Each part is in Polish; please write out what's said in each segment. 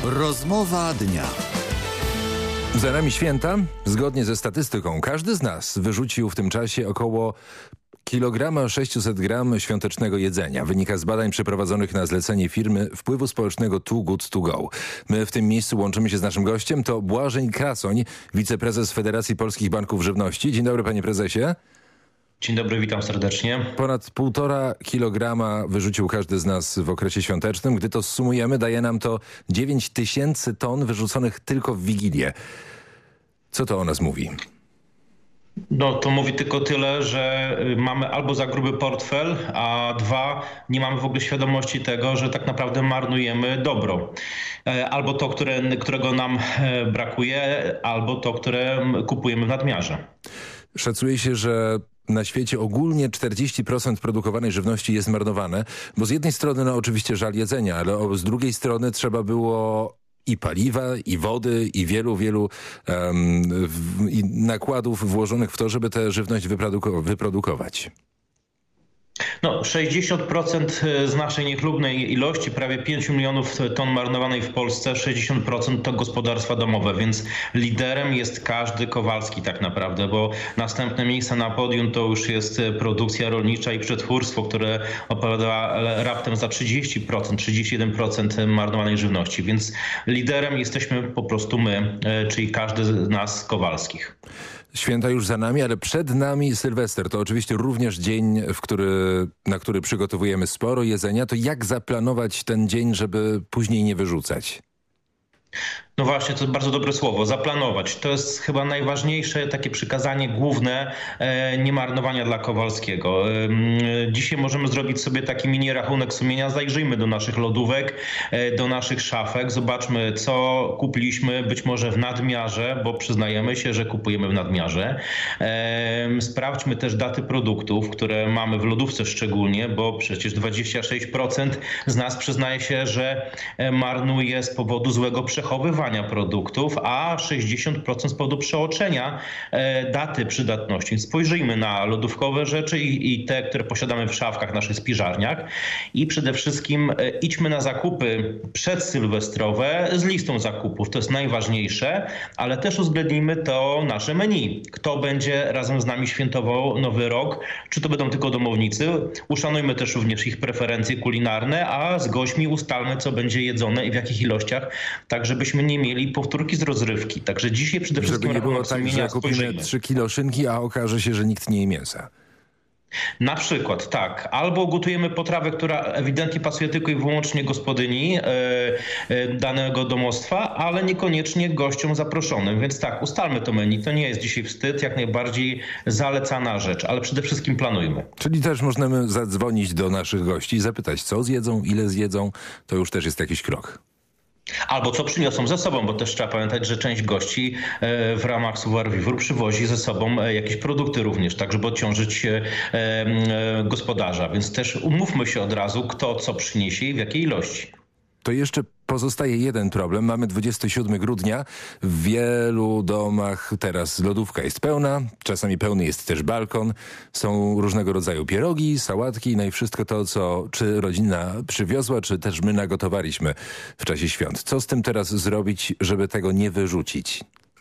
Rozmowa dnia. Za nami święta. Zgodnie ze statystyką każdy z nas wyrzucił w tym czasie około 1,6 kg świątecznego jedzenia. Wynika z badań przeprowadzonych na zlecenie firmy wpływu społecznego Too Good To Go. My w tym miejscu łączymy się z naszym gościem. To Błażej Krasoń, wiceprezes Federacji Polskich Banków Żywności. Dzień dobry, panie prezesie. Dzień dobry, witam serdecznie. Ponad 1,5 kg wyrzucił każdy z nas w okresie świątecznym. Gdy to zsumujemy, daje nam to 9 tysięcy ton wyrzuconych tylko w Wigilię. Co to o nas mówi? No to mówi tylko tyle, że mamy albo za gruby portfel, a dwa, nie mamy w ogóle świadomości tego, że tak naprawdę marnujemy dobro. Albo to, którego nam brakuje, albo to, które kupujemy w nadmiarze. Szacuje się, że na świecie ogólnie 40% produkowanej żywności jest marnowane, bo z jednej strony no oczywiście żal jedzenia, ale z drugiej strony trzeba było i paliwa, i wody, i wielu nakładów włożonych w to, żeby tę żywność wyprodukować. No, 60% z naszej niechlubnej ilości, prawie 5 milionów ton marnowanej w Polsce, 60% to gospodarstwa domowe, więc liderem jest każdy Kowalski tak naprawdę, bo następne miejsce na podium to już jest produkcja rolnicza i przetwórstwo, które odpowiada raptem za 30%, 31% marnowanej żywności, więc liderem jesteśmy po prostu my, czyli każdy z nas Kowalskich. Święta już za nami, ale przed nami Sylwester. To oczywiście również dzień, na który przygotowujemy sporo jedzenia. To jak zaplanować ten dzień, żeby później nie wyrzucać? No właśnie, to bardzo dobre słowo, zaplanować. To jest chyba najważniejsze takie przykazanie główne niemarnowania dla Kowalskiego. Dzisiaj możemy zrobić sobie taki mini rachunek sumienia, zajrzyjmy do naszych lodówek, do naszych szafek, zobaczmy co kupiliśmy być może w nadmiarze, bo przyznajemy się, że kupujemy w nadmiarze. Sprawdźmy też daty produktów, które mamy w lodówce szczególnie, bo przecież 26% z nas przyznaje się, że marnuje z powodu złego przechowywania produktów, a 60% z powodu przeoczenia daty przydatności. Spojrzyjmy na lodówkowe rzeczy i te, które posiadamy w szafkach, naszych spiżarniach i przede wszystkim idźmy na zakupy przedsylwestrowe z listą zakupów. To jest najważniejsze, ale też uwzględnijmy to nasze menu. Kto będzie razem z nami świętował Nowy Rok? Czy to będą tylko domownicy? Uszanujmy też również ich preferencje kulinarne, a z gośćmi ustalmy, co będzie jedzone i w jakich ilościach, tak żebyśmy nie mieli powtórki z rozrywki. Także dzisiaj przede wszystkim żeby nie było tak, że kupimy 3 kilo szynki, a okaże się, że nikt nie je mięsa. Na przykład, tak. Albo gotujemy potrawę, która ewidentnie pasuje tylko i wyłącznie gospodyni danego domostwa, ale niekoniecznie gościom zaproszonym. Więc tak, ustalmy to menu. To nie jest dzisiaj wstyd, jak najbardziej zalecana rzecz, ale przede wszystkim planujmy. Czyli też możemy zadzwonić do naszych gości i zapytać, co zjedzą, ile zjedzą. To już też jest jakiś krok. Albo co przyniosą ze sobą, bo też trzeba pamiętać, że część gości w ramach Suwar Vivur przywozi ze sobą jakieś produkty również, tak żeby odciążyć gospodarza. Więc też umówmy się od razu, kto co przyniesie i w jakiej ilości. To jeszcze pozostaje jeden problem. Mamy 27 grudnia. W wielu domach teraz lodówka jest pełna. Czasami pełny jest też balkon. Są różnego rodzaju pierogi, sałatki, no i wszystko to, co czy rodzina przywiozła, czy też my nagotowaliśmy w czasie świąt. Co z tym teraz zrobić, żeby tego nie wyrzucić?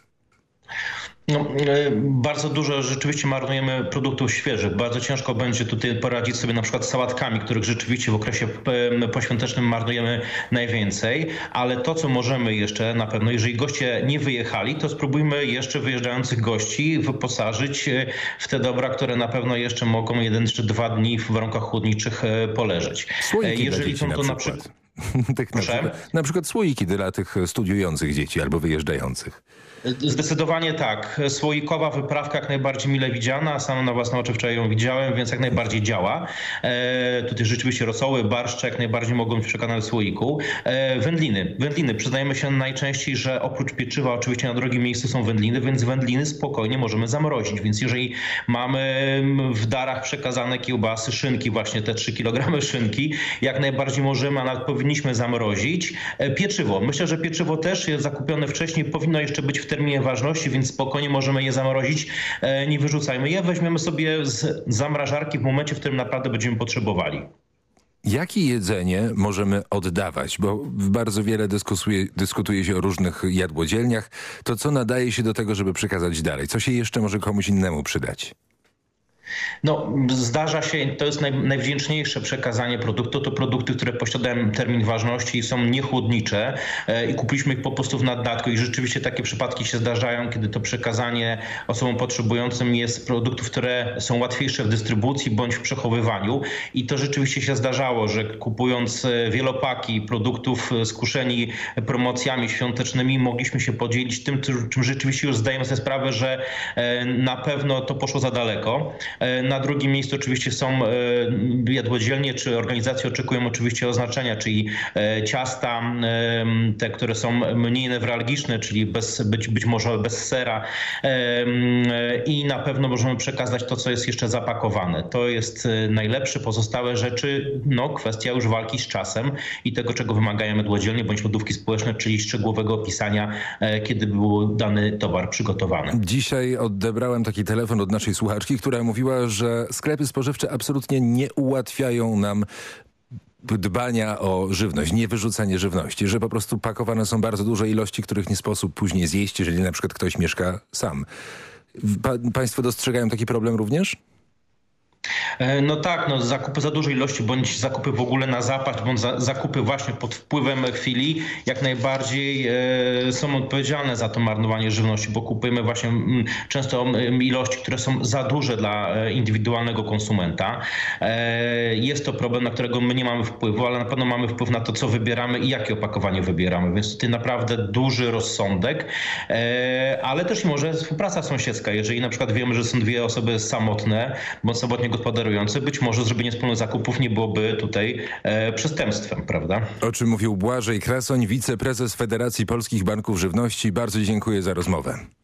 No, bardzo dużo rzeczywiście marnujemy produktów świeżych. Bardzo ciężko będzie tutaj poradzić sobie na przykład z sałatkami, których rzeczywiście w okresie poświątecznym marnujemy najwięcej. Ale to, co możemy jeszcze na pewno, jeżeli goście nie wyjechali, to spróbujmy jeszcze wyjeżdżających gości wyposażyć w te dobra, które na pewno jeszcze mogą 1 czy 2 dni w warunkach chłodniczych poleżeć. Słoiki jeżeli są to na przykład. Na przykład słoiki dla tych studiujących dzieci albo wyjeżdżających. Zdecydowanie tak. Słoikowa wyprawka jak najbardziej mile widziana. Sam na własne oczy wczoraj ją widziałem, więc jak najbardziej działa. Tutaj rzeczywiście rosoły, barszcze jak najbardziej mogą być przekonane w słoiku. Wędliny. Przyznajemy się najczęściej, że oprócz pieczywa oczywiście na drugim miejscu są wędliny, więc wędliny spokojnie możemy zamrozić. Więc jeżeli mamy w darach przekazane kiełbasy, szynki, właśnie te 3 kg szynki, jak najbardziej możemy, a nawet powinniśmy zamrozić. Pieczywo. Myślę, że pieczywo też jest zakupione wcześniej, powinno jeszcze być w terminie ważności, więc spokojnie możemy je zamrozić, nie wyrzucajmy je, weźmiemy sobie z zamrażarki w momencie, w którym naprawdę będziemy potrzebowali. Jakie jedzenie możemy oddawać? Bo bardzo wiele dyskutuje się o różnych jadłodzielniach. To co nadaje się do tego, żeby przekazać dalej? Co się jeszcze może komuś innemu przydać? No, zdarza się, to jest najwdzięczniejsze przekazanie produktu, to produkty, które posiadają termin ważności i są niechłodnicze i kupiliśmy ich po prostu w naddatku i rzeczywiście takie przypadki się zdarzają, kiedy to przekazanie osobom potrzebującym jest produktów, które są łatwiejsze w dystrybucji bądź w przechowywaniu i to rzeczywiście się zdarzało, że kupując wielopaki produktów skuszeni promocjami świątecznymi mogliśmy się podzielić tym, czym rzeczywiście już zdajemy sobie sprawę, że na pewno to poszło za daleko. Na drugim miejscu oczywiście są jadłodzielnie czy organizacje oczekują oczywiście oznaczenia, czyli ciasta, te, które są mniej newralgiczne, czyli być może bez sera i na pewno możemy przekazać to, co jest jeszcze zapakowane. To jest najlepsze. Pozostałe rzeczy, no kwestia już walki z czasem i tego, czego wymagają jadłodzielnie bądź lodówki społeczne, czyli szczegółowego opisania, kiedy był dany towar przygotowany. Dzisiaj odebrałem taki telefon od naszej słuchaczki, która mówiła, że sklepy spożywcze absolutnie nie ułatwiają nam dbania o żywność, nie wyrzucanie żywności, że po prostu pakowane są bardzo duże ilości, których nie sposób później zjeść, jeżeli na przykład ktoś mieszka sam. Państwo dostrzegają taki problem również? No tak, no zakupy za dużej ilości, bądź zakupy w ogóle na zapaść, bądź zakupy właśnie pod wpływem chwili, jak najbardziej są odpowiedzialne za to marnowanie żywności, bo kupujemy właśnie często ilości, które są za duże dla indywidualnego konsumenta. Jest to problem, na którego my nie mamy wpływu, ale na pewno mamy wpływ na to, co wybieramy i jakie opakowanie wybieramy, więc tutaj naprawdę duży rozsądek, ale też może współpraca sąsiedzka, jeżeli na przykład wiemy, że są dwie osoby samotne, bądź samotnie gospodarujące, być może zrobienie wspólnych zakupów nie byłoby tutaj przestępstwem, prawda? O czym mówił Błażej Krasoń, wiceprezes Federacji Polskich Banków Żywności. Bardzo dziękuję za rozmowę.